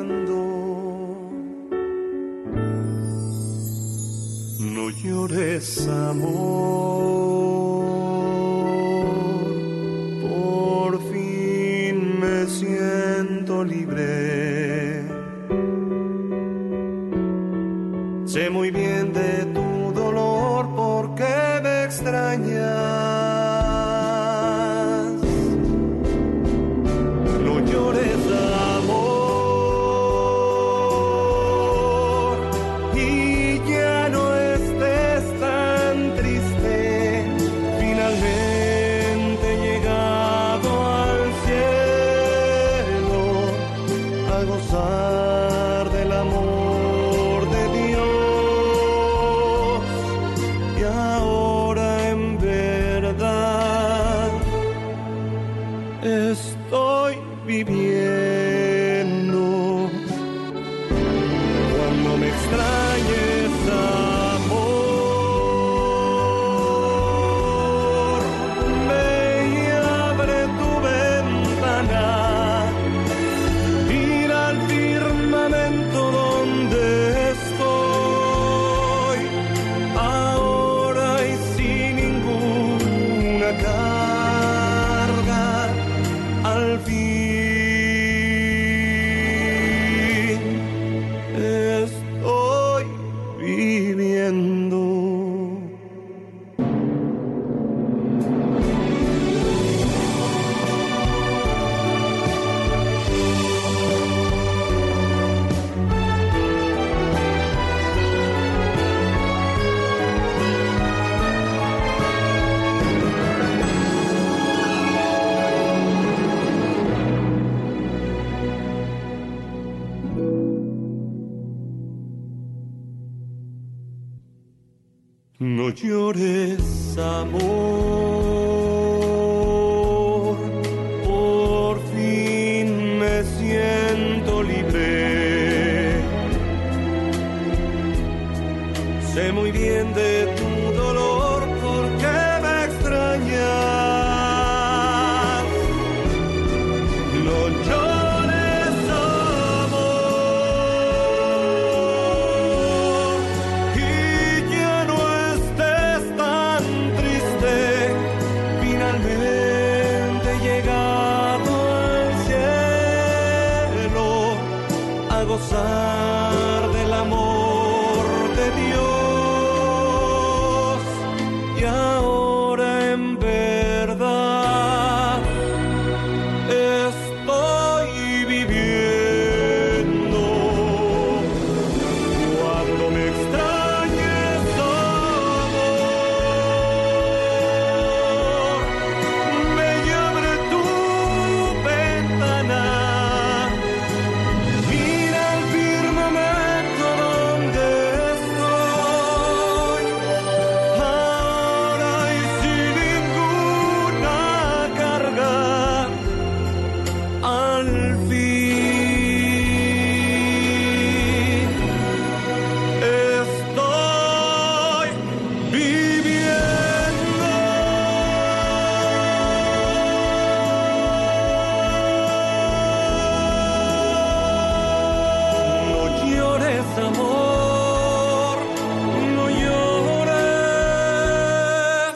llorando. No llores, amor, por fin me siento libre. Sé muy bien de tu dolor porque me extrañas. No llores, amor, y ya no estés tan triste. Finalmente he llegado al cielo a gozar del amor de Dios. Y ahora en verdad estoy viviendo. Cuando me extrañes, amor, ve y abre tu ventana, mira al firmamento donde estoy, ahora y sin ninguna carga, al fin estoy viviendo. No llores, amor, por fin me siento libre. Sé muy bien de tu dolor porque me extrañas. No llores, amor, y ya no estés tan triste. Finalmente he llegado al cielo a gozar del amor de Dios. Y ahora en verdad estoy viviendo. Cuando me extrañes, amor, ve y abre tu ventana, mira al firmamento donde estoy, ahora y sin ninguna carga, al fin estoy viviendo. No llores, amor, no llores,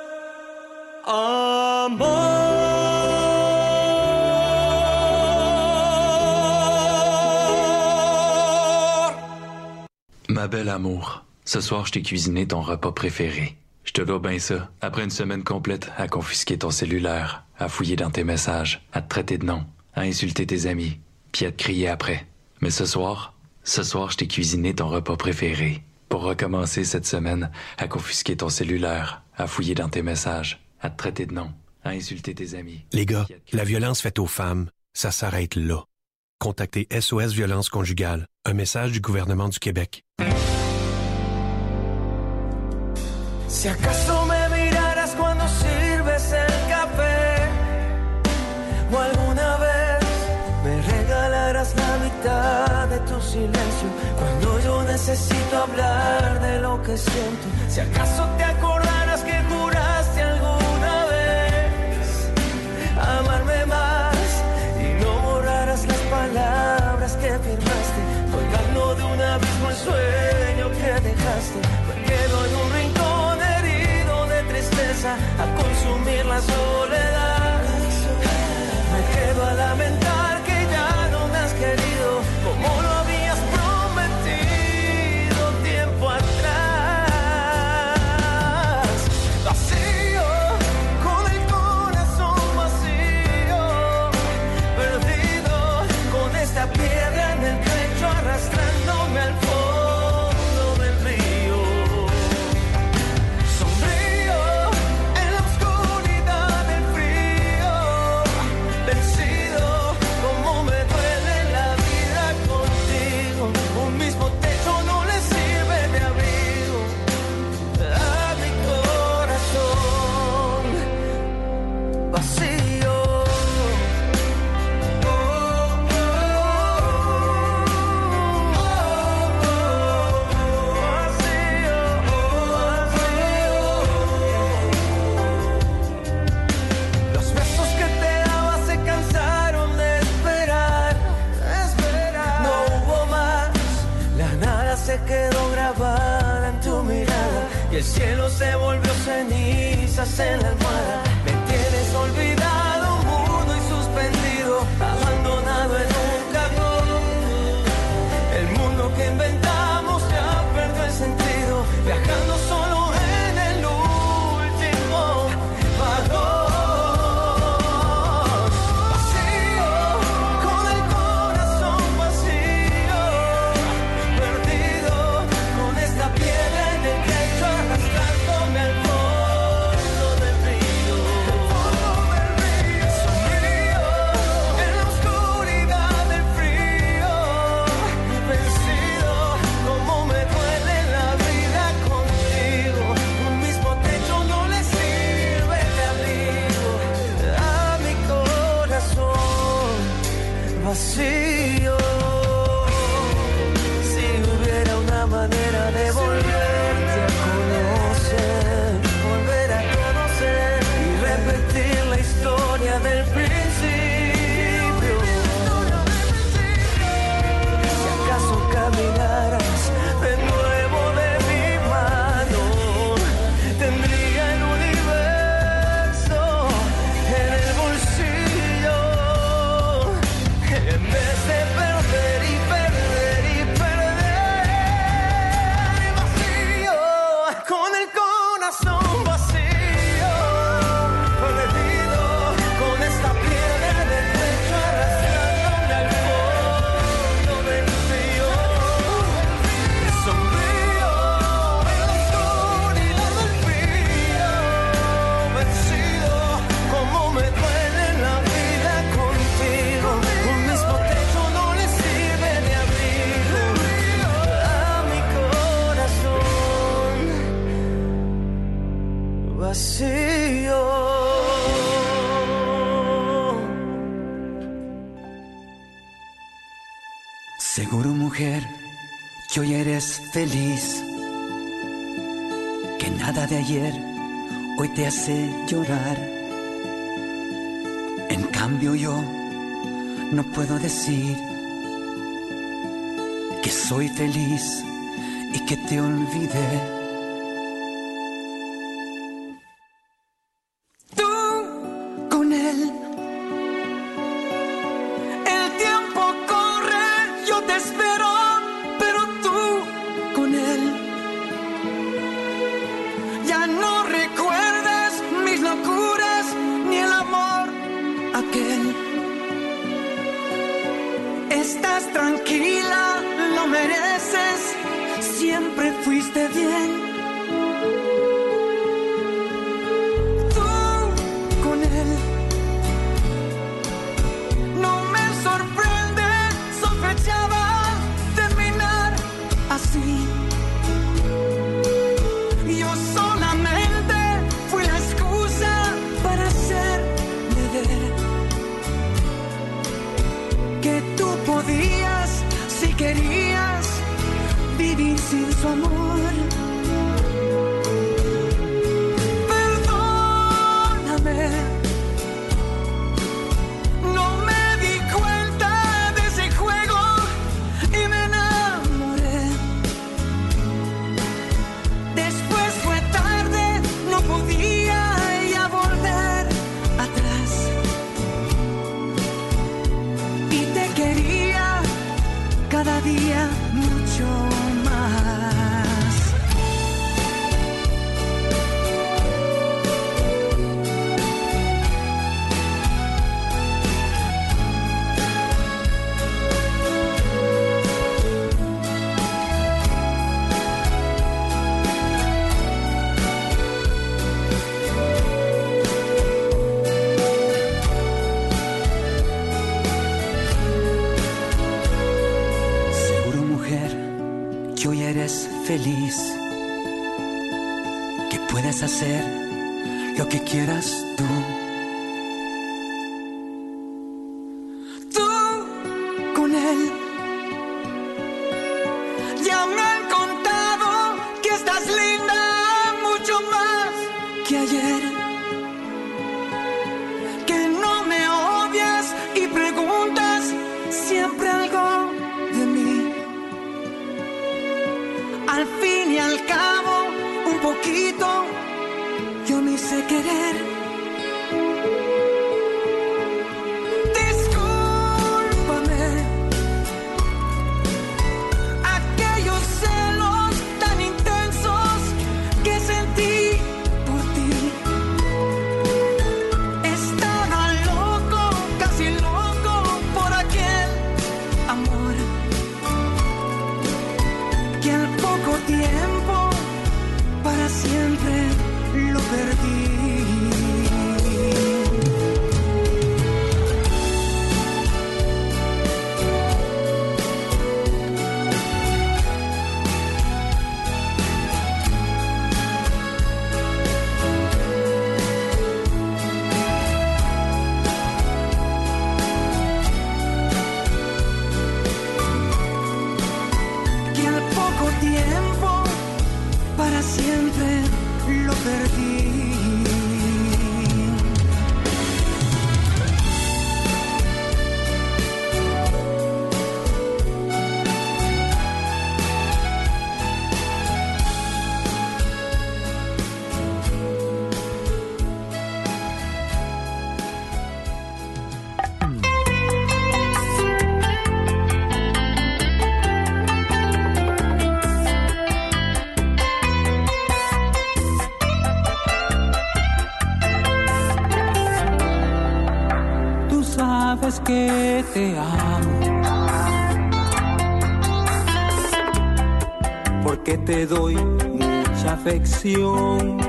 amor. Ma belle amour, ce soir je t'ai cuisiné ton repas préféré. Je te dois bien ça. Après une semaine complète à confisquer ton cellulaire, à fouiller dans tes messages, à te traiter de nom, à insulter tes amis, puis à te crier après. Mais ce soir, je t'ai cuisiné ton repas préféré. Pour recommencer cette semaine à confisquer ton cellulaire, à fouiller dans tes messages, à te traiter de nom, à insulter tes amis. Les gars, la violence faite aux femmes, ça s'arrête là. Contactez SOS Violence Conjugale, un message du gouvernement du Québec. Si acaso me miraras cuando sirves el café, o alguna vez me regalaras la mitad de tu silencio, cuando yo necesito hablar de lo que siento. Si acaso te acordaras que juraste alguna vez amarme más y no borraras las palabras que firmaste, colgando de un abismo el sueño que dejaste. Me quedo en un rincón herido de tristeza a consumir la soledad. Me quedo a lamentar que ya no me has querido como lo habías prometido tiempo atrás. Vacío, con el corazón vacío, perdido con esta piedra en el pecho arrastrándome al fondo del río. Sombrío en la oscuridad del frío, vencido como me duele la vida contigo. Un mismo techo no le sirve de abrigo a mi corazón vacío. Los besos que te daba se cansaron de esperar. No hubo más. La nada se quedó grabada en tu mirada y el cielo se volvió cenizas en la almohada. Me tienes olvidado, mudo y suspendido, abandonado en un cajón. El mundo que inventamos ya perdió el sentido, viajando solo en el último vagón. Vacío, con el corazón vacío, perdido con esta piedra en el pecho arrastrándome al fondo del río. Sombrío en la oscuridad del frío, vencido como me duele la vida contigo. Un mismo techo no le sirve de abrigo a mi corazón vacío. Si hubiera una manera de volverte a conocer, volver a conocer y repetir la historia del principio. Si acaso caminaras de nuevo de mi mano, tendría el universo en el bolsillo. En vez de perder y perder y perder, vacío, con el corazón vacío, perdido con esta piedra en el pecho arrastrándome al fondo del río. Sombrío en la oscuridad del frío, vencido como me duele la vida contigo. Un mismo techo no le sirve de abrigo a mi corazón vacío. Seguro, mujer, que hoy eres feliz, que nada de ayer hoy te hace llorar. En cambio yo no puedo decir que soy feliz y que te olvidé. Tú con él, el tiempo corre, yo te espero, pero tú con él ya no recuerdas mis locuras ni el amor aquel. Estás tranquila, lo mereces, siempre fuiste bien. Tú con él, no me sorprende, sospechaba terminar así. Yo solamente fui la excusa para hacerle ver que tú podías, si querías, vivir sin su amor. Perdóname, no me di cuenta de ese juego día mucho más. Feliz, que puedes hacer lo que quieras tú. Tú con él. Ya me han contado que estás linda mucho más que ayer, que no me odias y preguntas siempre algo de mí. Al fin y al cabo, un poquito, yo me hice querer. Discúlpame, aquellos celos tan intensos que sentí por ti. Estaba loco, casi loco por aquel amor que al poco tiempo para siempre lo perdí. Que al poco tiempo para siempre lo perdí. Sabes que te amo, porque te doy mucha afección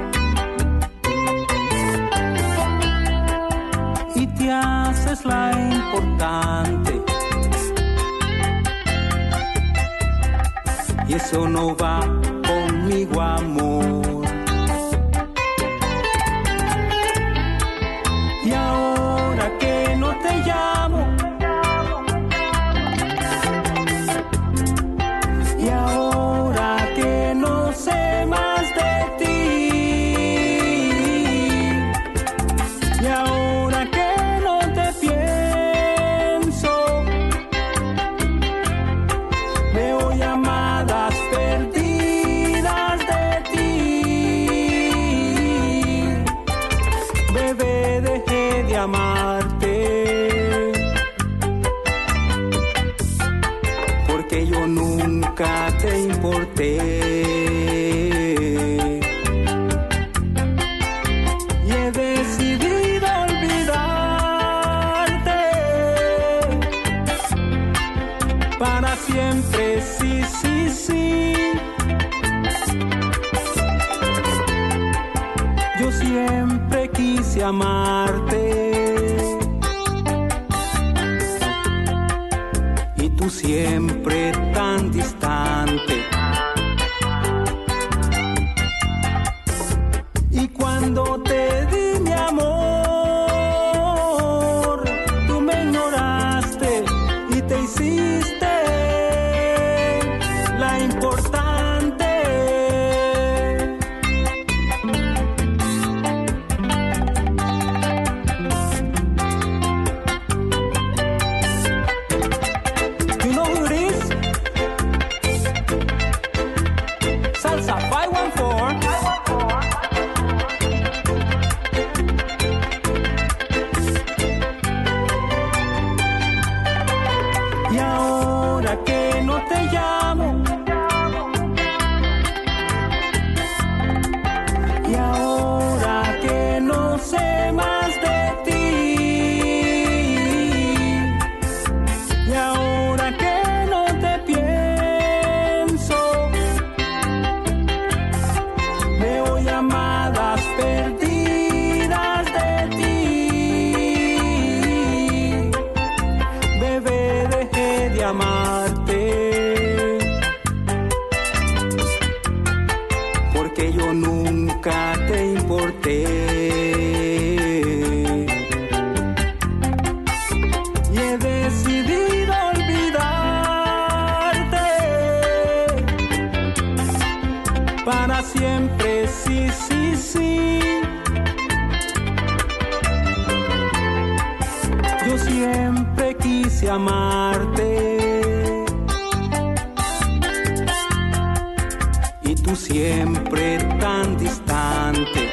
y te haces la importante, y eso no va conmigo, amor. Y ahora que no te llamo, y ahora que no sé más de ti, y ahora que no te pienso, veo llamadas perdidas de ti. Bebé, dejé de amarte, porque yo nunca te importé, y he decidido olvidarte para siempre, sí, sí, sí. Yo siempre quise amarte y tú siempre tan distante. Y cuando te di mi amor, tú me ignoraste y te hiciste la importante. You know who it is? Salsa 514. Y ahora que que no te llamo. Y ahora que no sé más de ti, y ahora que no te pienso, veo llamadas perdidas de ti. Bebé, dejé de amarte, porque yo nunca te importé. Y he decidido olvidarte para siempre, sí, sí, sí. Yo siempre quise amarte y tú siempre tan distante.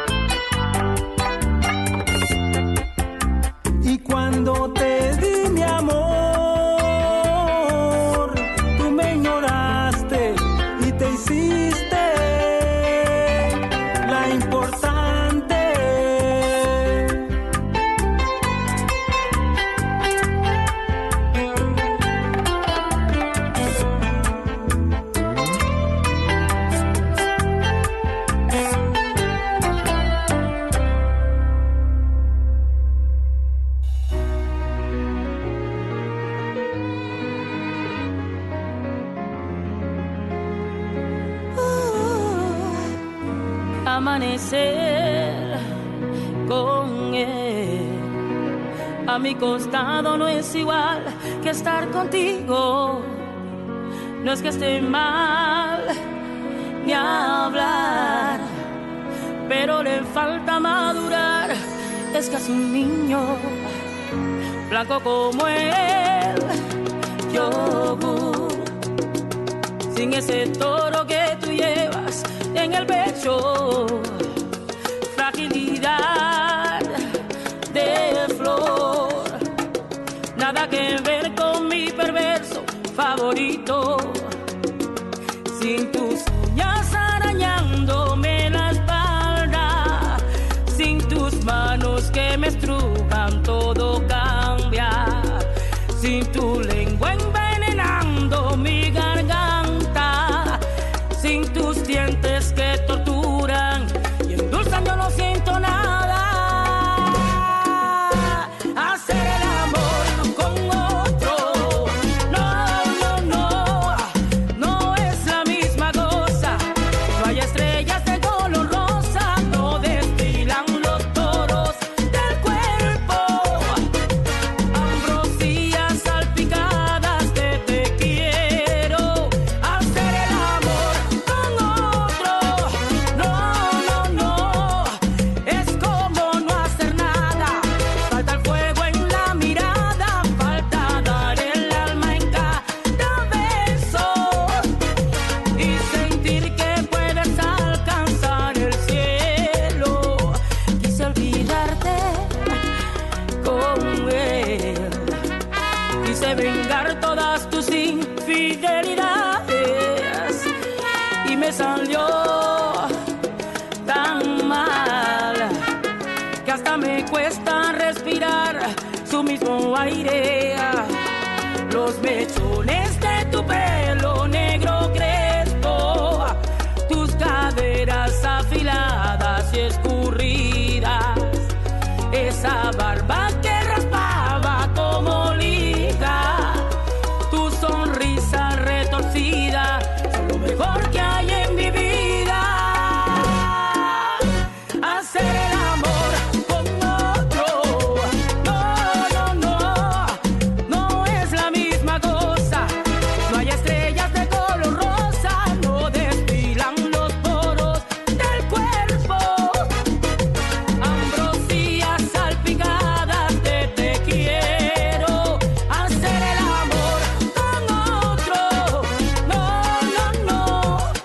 Y cuando te di mi amor, tú me ignoraste y te hiciste la importante. Amanecer con él a mi costado no es igual que estar contigo. No es que esté mal ni hablar, pero le falta madurar. Es que es un niño blanco como el yogur, sin ese toro que tú llevas en el pecho, fragilidad de flor, nada que ver con mi perverso favorito, sin tus uñas arañándome la espalda, sin tus manos que me estrujan, todo cambia, sin tu lengua envenenando mi garganta, sin tus dientes que torturan y endulzan, yo no siento nada. Hacer el amor con otro, no, no, no, no es la misma cosa. No hay estrellas de color rosa, no desfilan los toros del cuerpo. Ambrosías salpicadas de te quiero. Hacer el amor con otro, no, no, no, es como no hacer nada. Falta el fuego en la mirada, falta dar el alma en cada beso y sentir que puedes alcanzar el cielo. Quise olvidarte con él, quise vengar todas tus infidelidades y me salió tan mal que hasta me cuesta respirar su mismo aire. Los mechones de tu pelo negro crespo, tus caderas afiladas y escurridas, esa barba que raspaba como liga, tu sonrisa retorcida, lo mejor que hay en mi vida. Hacer el amor con otro, no, no, no, no es la misma cosa. No hay estrellas de color rosa, no desfilan los poros del cuerpo. Ambrosías salpicadas de te quiero. Hacer el amor con otro, no, no, no,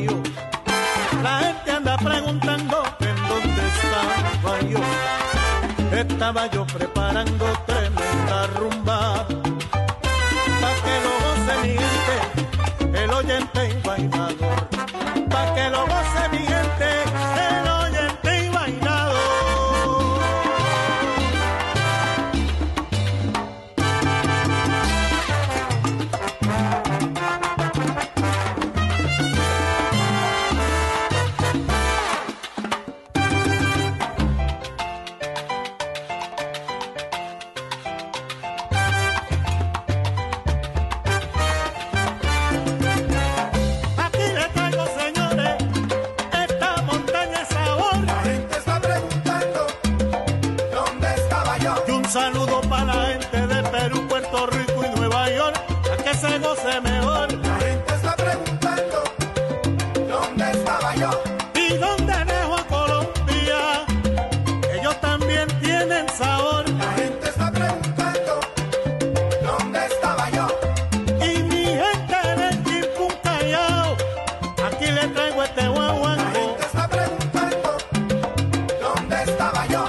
yo. La gente anda preguntando en dónde estaba yo. Estaba yo preparando tremenda rumba pa' que lo goce mi gente, el oyente y bailador. Pa' que lo goce mi gente, el oyente y bailador. Saludo para la gente de Perú, Puerto Rico y Nueva York, a que se goce mejor. La gente está preguntando dónde estaba yo. ¿Y dónde dejo a Colombia? Ellos también tienen sabor. La gente está preguntando dónde estaba yo. Y mi gente del Chimpún Callao, aquí le traigo este guaguanco. La gente está preguntando dónde estaba yo.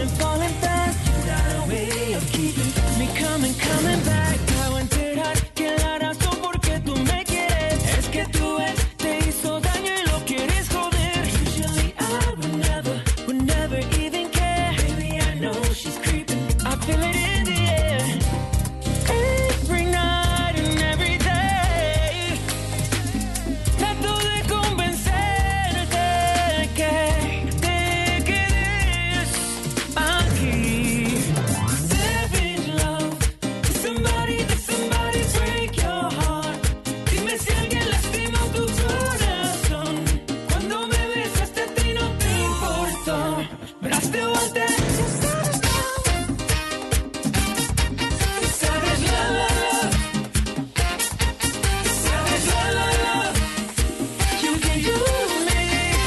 falling fast. You got a way of keeping me coming back. Cago en enterar que la razón por qué tú me quieres es que tu ex te hizo daño y lo quieres joder. Usually I would never even care. Baby, I know she's creeping. I feel it in the air. Every night and every day. Trato de convencerte que te quedes aquí. Savage love. Did somebody break your heart? Dime si alguien lastimó tu corazón. Cuando me besaste a ti no te importó. But I still want that. Savage love. Savage love. You can use me.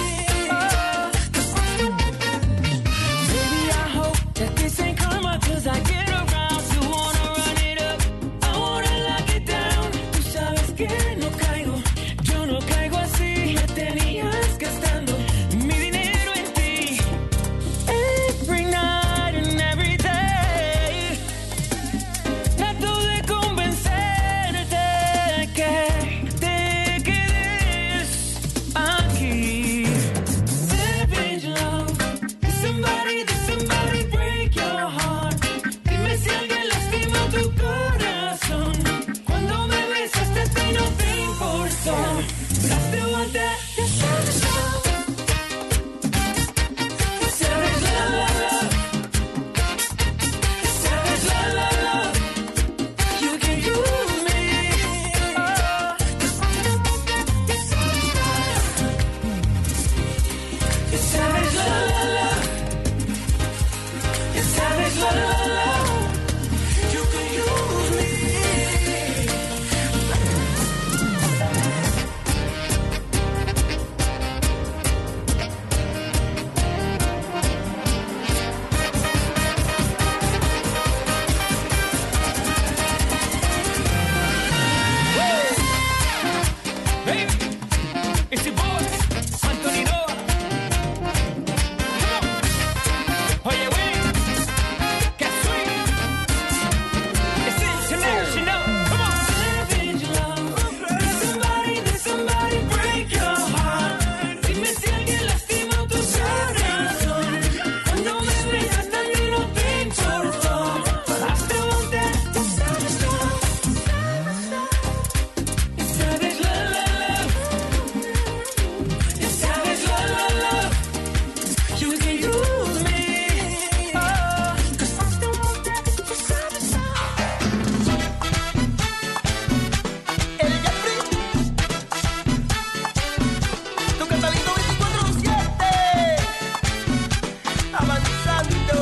Baby, I hope that this ain't karma, 'cause I get around to wanna run it up. I wanna lock it down. Tú sabes que no caigo, yo no caigo así. Me tenías gastando mi dinero en ti. Every night and every day. Trato de convencerte que te quedes aquí. Savage love. Did somebody break your heart? Dime si alguien lastimó tu corazón. Cuando me besaste a ti no te importó. But I still want that. Savage love. Savage love. Savage love. You can use me. It's savage love. It's savage love. You can use me. Baby, it's your boy, Anthony Noah. Come on. Oye, güey, que sweet. It's international. Come on. Savage love. Did somebody break your heart? Dime si alguien lastimó tu corazón. Cuando me besaste a ti no te importó. But I still want that. Savage love. It's savage love. It's savage love. You can use me. 'Cause I still want that. Savage love. El Jeffrey. Tu catalito 24/7. Avanzando.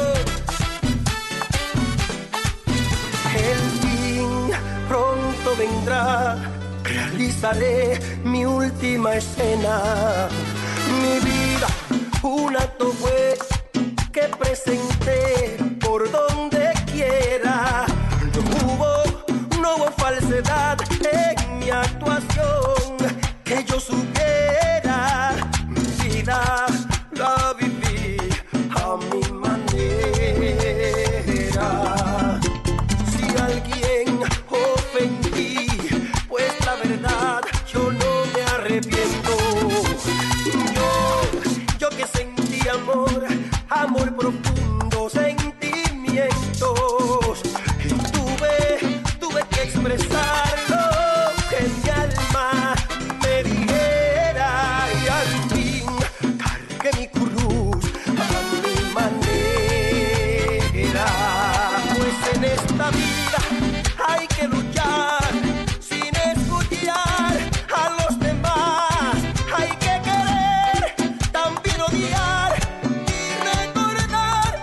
El fin pronto vendrá. Realizaré mi última escena. Mi vida, un acto fue que presenté por donde quiera. No hubo falsedad en mi actuación. Que yo supiera, mi vida la viví a mi manera. Si alguien ofendí, pues la verdad yo no me arrepiento. Yo que sentí amor profundo, sentimientos. Y tuve que expresar lo que mi alma me dijera. Y al fin cargué mi cruz a mi manera. Pues en esta vida hay que luchar sin escuchar a los demás. Hay que querer, también odiar y recordar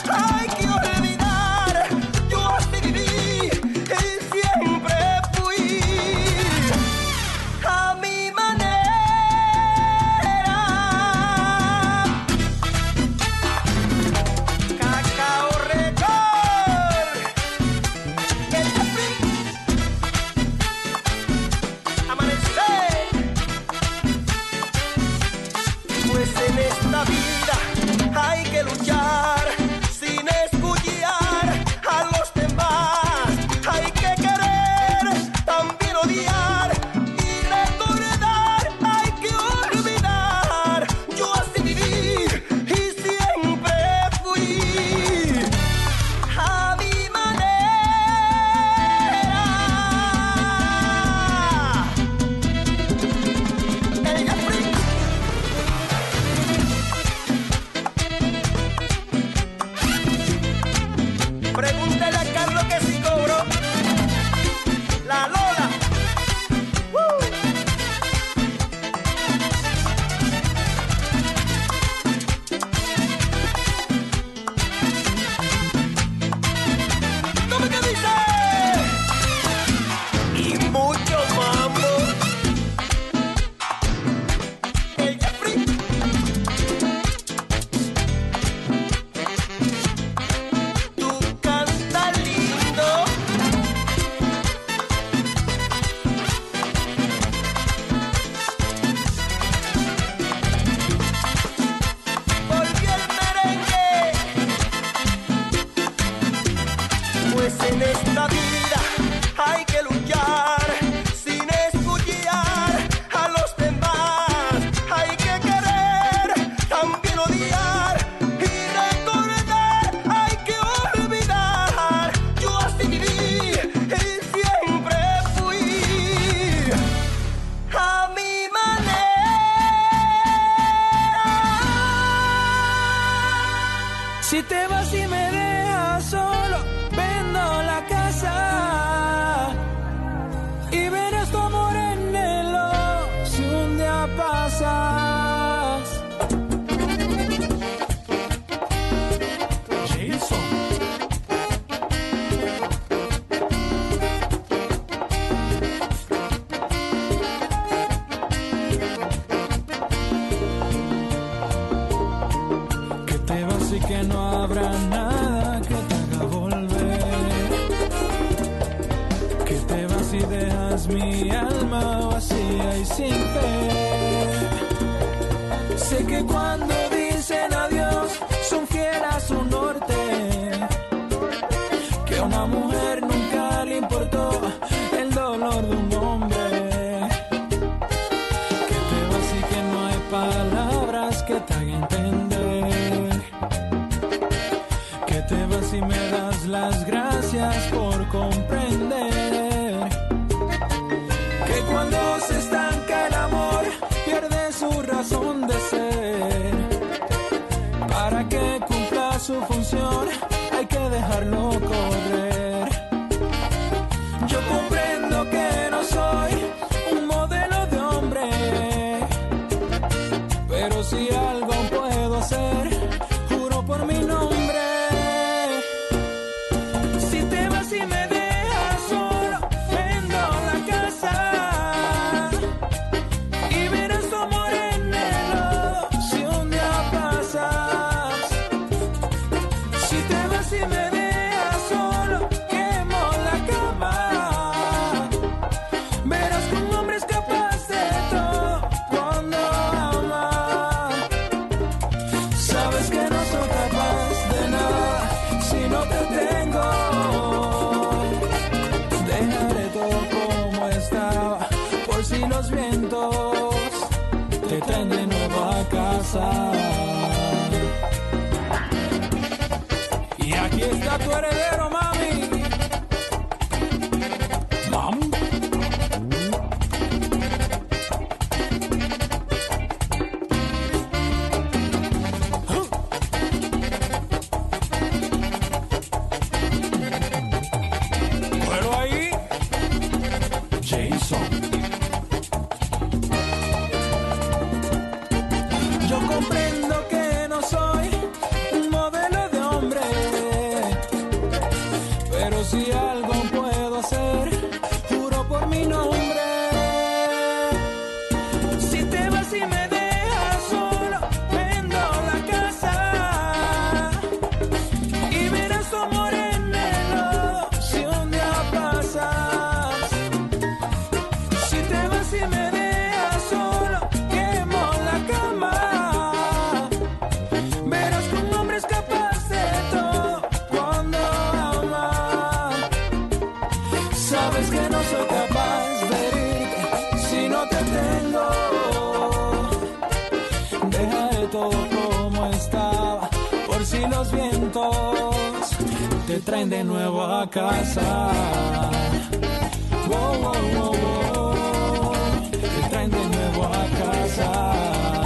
En esta vida hay que luchar sin escuchar a los demás. Hay que querer, también odiar y recordar. Hay que olvidar. Yo así viví y siempre fui a mi manera. Si te vas y me dejas solo, vendo la casa y verás tu amor en el lodo si un día pasas. Jason. Que te vas y que no habrá nada que te haga volver. Que te vas y dejas mi alma vacía y sin fe. Sé que cuando dicen adiós son fieles a su norte. Que a una mujer nunca le importó el dolor de un hombre. Que te vas y que no hay palabras que te hagan entender. Que te vas y me das las gracias por comprender. Que cuando se estanca el amor pierde su razón de ser. Para que cumpla su función hay que dejarlo correr. Yo comprendo que no soy un modelo de hombre, pero si algo puedo hacer, juro por mi nombre. Si te vas y me dejas solo, vendo la casa y verás tu amor en el lodo si un día pasas. Si te vas y me dejas solo, quemo la cama. Verás que un hombre es capaz de todo cuando ama. Sabes que no soy capaz de nada si no te tengo. Dejaré todo como estaba por si los vientos te traen de nuevo a casa. Y aquí está tu heredero, mami. Mami. Pero ahí, Jason. Yo comprendo que no soy un modelo de hombre, pero si algo puedo hacer, juro por mi nombre. Si te vas y me dejas solo, vendo la casa y verás tu amor en el lodo si un día pasas. Si te vas y me dejas solo, quemo la cama. Verás que un hombre es capaz de todo cuando ama. Sabes que no soy capaz de herirte si no te tengo. Dejaré todo como estaba por si los vientos te traen de nuevo a casa. Wow, wow, wow, wow. Te traen de nuevo a casa.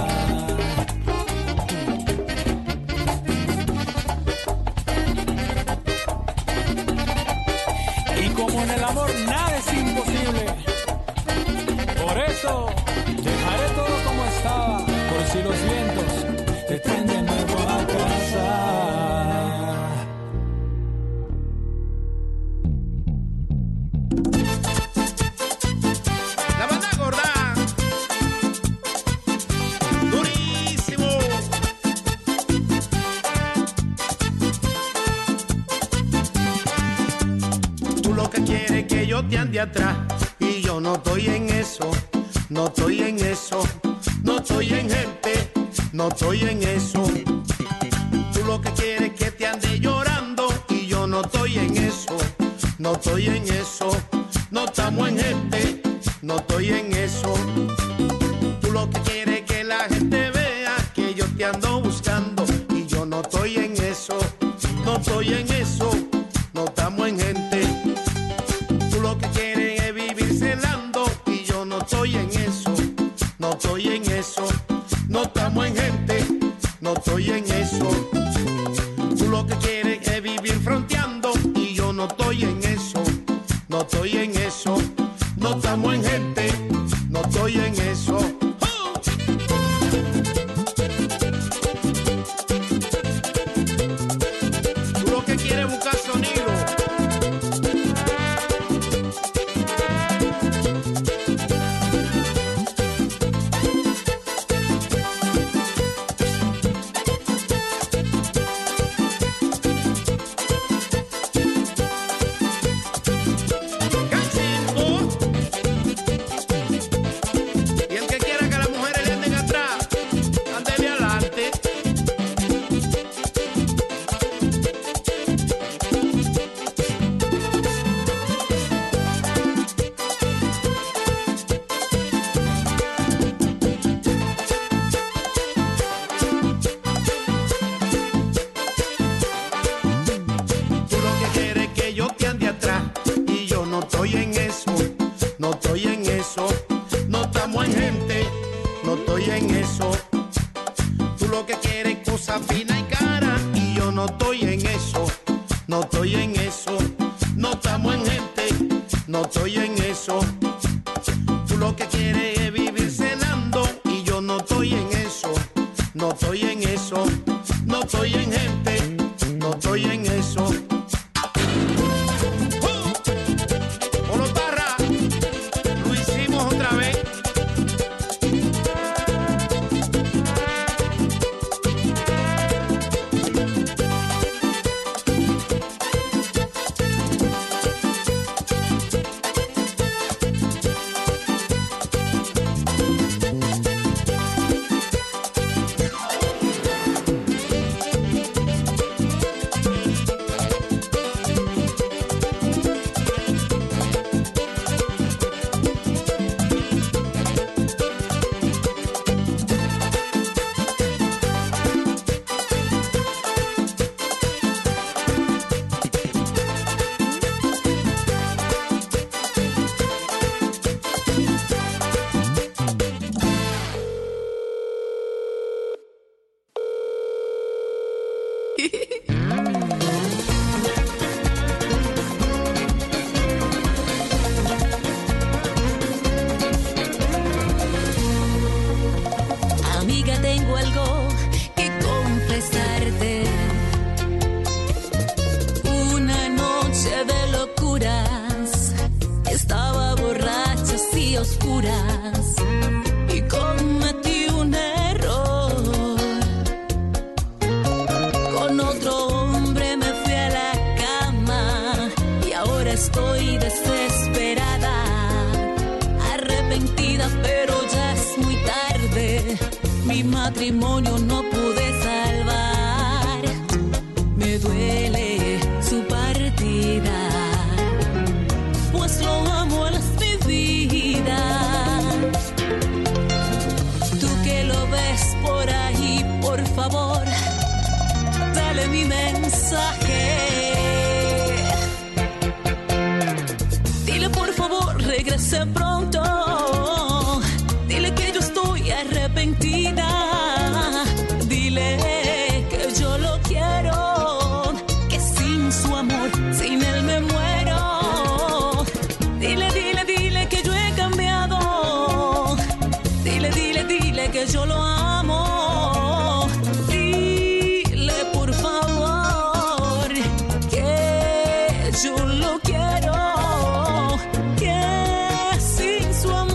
Y como en el amor nada es imposible, por eso dejaré todo como estaba por si los vientos te traen de nuevo a casa. La banda gorda, durísimo. Tú lo que quieres que yo te ande atrás y yo no estoy en eso, no estoy en eso, no estoy en gente, no estoy en eso. Tú lo que quieres que te ande llorando y yo no estoy en eso, no estoy en eso. No estamos en gente, no estoy en eso. Tú lo que quieres es que la gente vea que yo te ando buscando y yo no estoy en eso, no estoy en eso. No estamos en gente. Tú lo que quieres es vivir celando y yo no estoy en eso, no estoy en eso. No estamos en gente, no estoy en eso. Tú lo que quieres es vivir fronteando y yo no estoy en eso, no estoy en eso. No estamos en gente, no estoy en eso. Tú lo que quieres es buscar sonido. Yo lo quiero, que sin su amor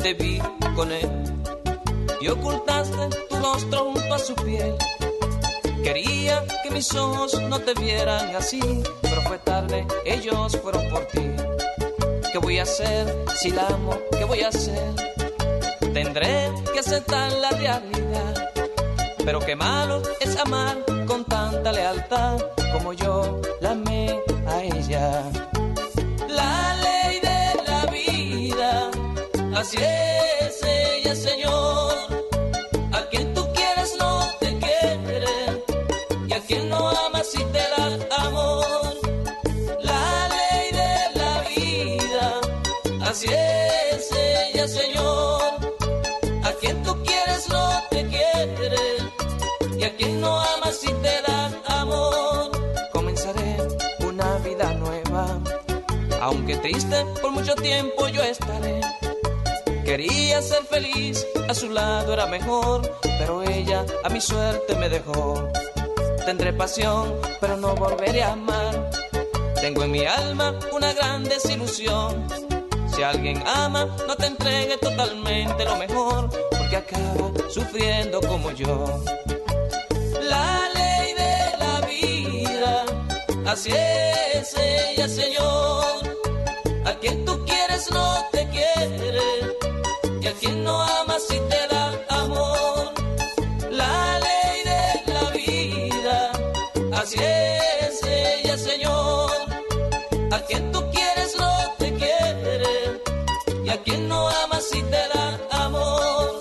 te vi con él y ocultaste tu rostro junto a su piel. Quería que mis ojos no te vieran así, pero fue tarde, ellos fueron por ti. ¿Qué voy a hacer si la amo? ¿Qué voy a hacer? Tendré que aceptar la realidad, pero qué malo es amar con tanta lealtad como yo la amé a ella. La ley de la vida, así es ella, Señor. A quien tú quieres no te quiere, y a quien no amas sí te da amor. La ley de la vida, así es ella, Señor. A quien tú quieres no te quiere, y a quien no amas sí te da amor. Comenzaré una vida nueva, aunque triste por mucho tiempo yo estaré. Quería ser feliz, a su lado era mejor, pero ella a mi suerte me dejó. Tendré pasión, pero no volveré a amar. Tengo en mi alma una gran desilusión. Si alguien ama, no te entregue totalmente lo mejor, porque acaba sufriendo como yo. La ley de la vida, así es ella, Señor. A quien tú quieres no te quiere, y a quien no amas sí te da amor. La ley de la vida, así es ella, Señor. A quien tú quieres no te quiere, y a quien no amas sí te da amor.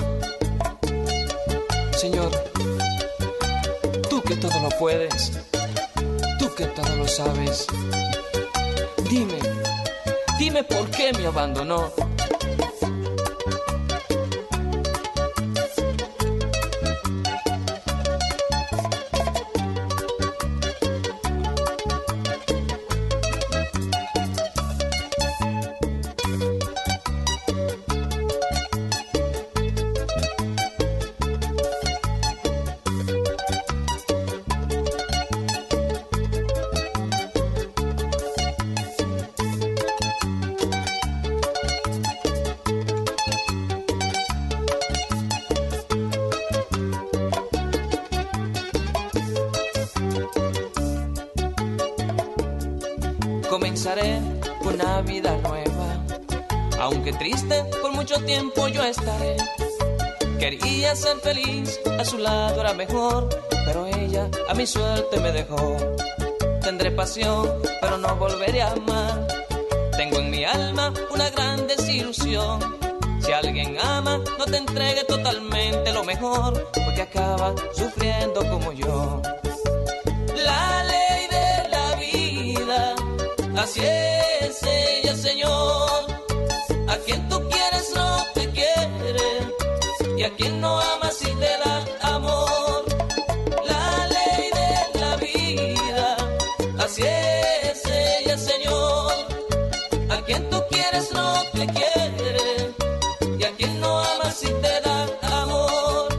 Señor, tú que todo lo puedes, tú que todo lo sabes, dime por qué me abandonó. Comenzaré una vida nueva, aunque triste por mucho tiempo yo estaré. Quería ser feliz, a su lado era mejor, pero ella a mi suerte me dejó. Tendré pasión, pero no volveré a amar. Tengo en mi alma una gran desilusión. Si alguien ama, no te entregue totalmente lo mejor, porque acaba sufriendo como yo. La ley de la vida, así es ella, Señor. A quien tú quieres no te quiere, y a quien no amas sí te da amor. La ley de la vida, así es ella, Señor. A quien tú quieres no te quiere, y a quien no amas sí te da amor.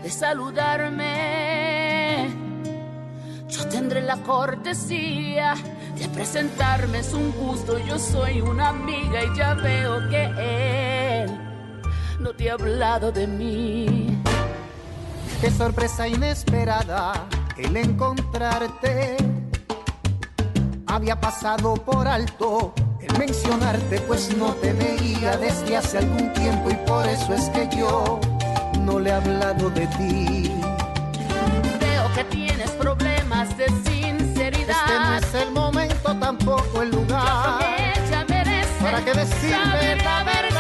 de saludarme. Yo tendré la cortesía de presentarme, es un gusto, yo soy una amiga y ya veo que él no te ha hablado de mí. Qué sorpresa inesperada el encontrarte. Había pasado por alto el mencionarte, pues no te veía desde hace algún tiempo y por eso es que yo no le he hablado de ti. Veo que tienes problemas de sinceridad. Este no es el momento, tampoco el lugar. Ella merece para que decirme la verdad.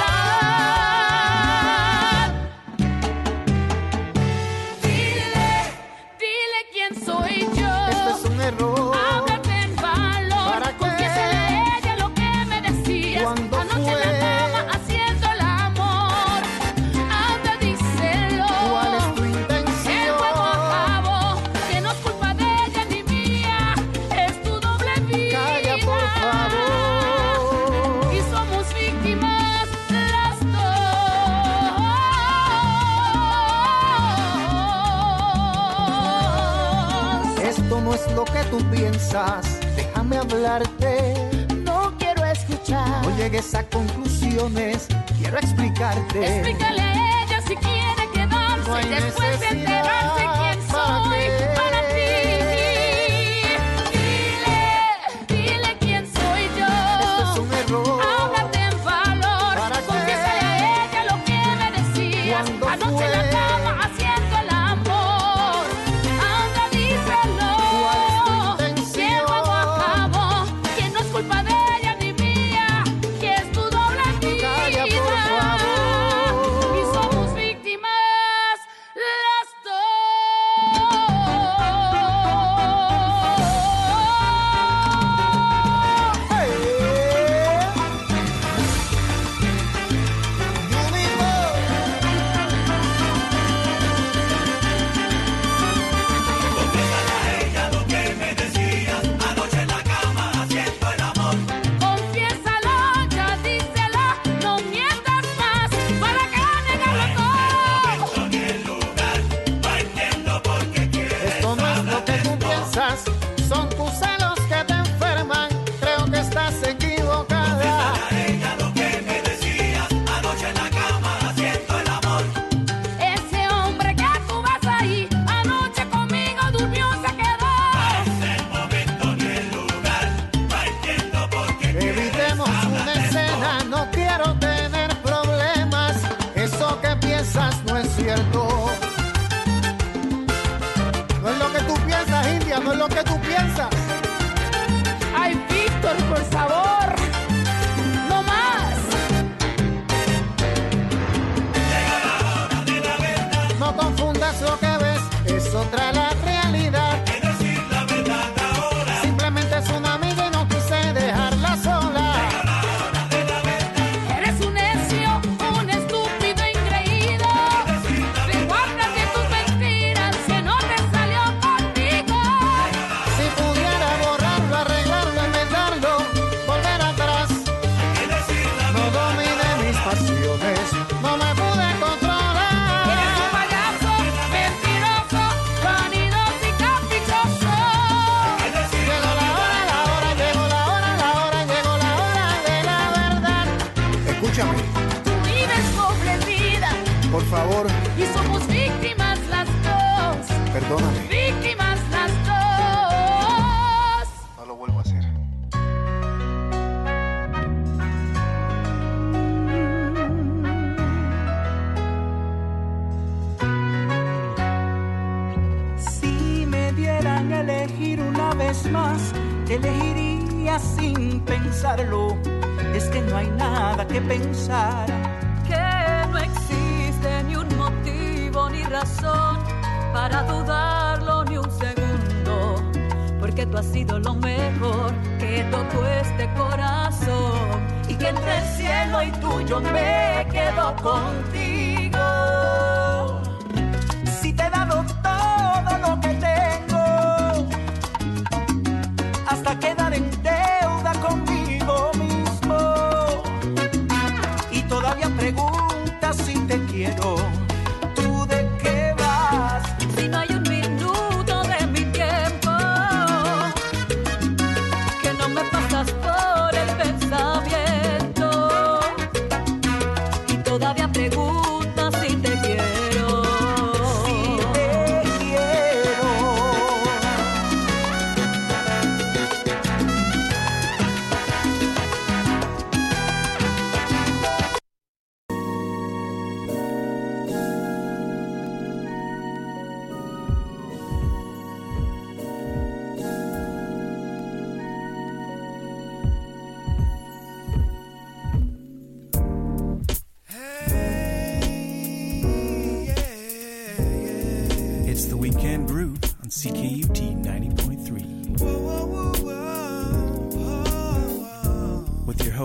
Dile quién soy yo. Esto es un error. Háblate en valor. ¿Para qué? Confiésale a ella lo que me decías. ¿Cuándo Anoche fue? en la cama haciendo el amor. Anda, díselo. ¿Cuál es tu intención? El juego acabó, que no es culpa de ella ni mía, es tu doble vida. Calla, por favor. Y somos víctimas las dos. Esto no es lo que tú piensas, déjame hablarte. No quiero escuchar. No llegues a conclusiones, quiero explicarte. Explícale a ella si quiere quedarse No hay después de necesidad. enterarse quién ¿Para soy qué? para ti. Dile quién soy yo. Esto es un error. Háblate en valor. ¿Para qué? Confiésale a ella lo que me decías. ¿Cuándo Anoche en la fue? cama haciendo el amor. Anda, díselo. ¿Cuál es tu Que el intención? juego acabó, que no es culpa de ella ni mía, que es tu doble vida. Calla, por favor. Y somos víctimas las dos. Hey. You mismo. Confiésalo, ya díselo, no mientas más, ¿para qué negarlo todo? Esto no es lo que tú piensas, son tus celos que te enferman. Creo que estás equivocada. Ese hombre que tú vas ahí, anoche conmigo durmió, se quedó. Evitemos una escena, no quiero tener problemas. Eso que piensas no es cierto. No es lo que tú piensas, India, no es lo que tú piensas. Ay, Víctor, por favor, no más. No confundas lo que ves, es otra la realidad. Simplemente es una amiga y no quise dejarla sola. Eres un necio, un estúpido increído. Recuérdate tus mentiras, que no te salió contigo. Si pudiera borrarlo, arreglarlo, enmendarlo, volver atrás. No domine mis pasiones, no me pude controlar. Eres un payaso, mentiroso, vanidoso y caprichoso. Llegó la hora, llegó la hora, llegó la hora de la verdad. Escúchame, Tú vives doble vida por favor, y somos víctimas las dos. perdóname. Víctimas las dos. No lo vuelvo a hacer. Si me dieran a elegir una vez más, te elegiría sin pensarlo. Es que no hay nada que pensar. Que no existe ni un motivo ni razón para dudarlo ni un segundo, porque tú has sido lo mejor que tocó este corazón, Y que entre el cielo y tuyo me quedo contigo. Si te he dado todo lo que tengo, hasta quedar en deuda conmigo mismo. Y todavía preguntas si te quiero. ¿Tú de qué vas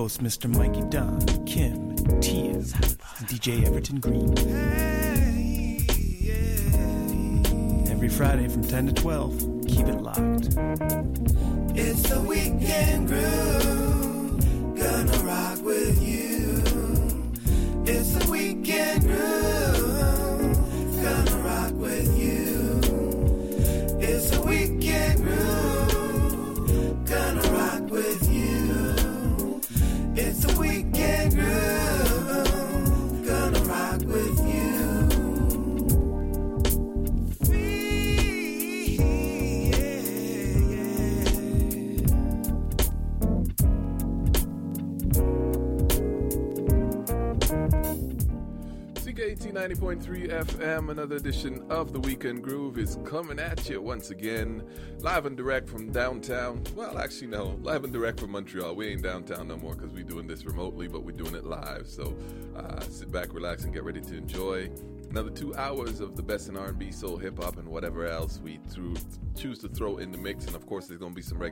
hosts, Mr. Mikey Don, Kim, Tia, and DJ Everton Green. Every Friday from 10 to 12, keep it locked. It's the weekend groove, gonna rock with you. It's the weekend groove, gonna rock with you. It's the weekend groove, gonna rock with you. It's the weekend groove, gonna rock with you. CKAT 90.3 FM, another edition of The Weekend Groove is coming at you once again, live and direct from downtown. Well, actually, no, live and direct from Montreal. We ain't downtown no more because we're doing this remotely, but we're doing it live. So sit back, relax, and get ready to enjoy another 2 hours of the best in R&B, soul, hip-hop, and whatever else we choose to throw in the mix. And, of course, there's going to be some reggae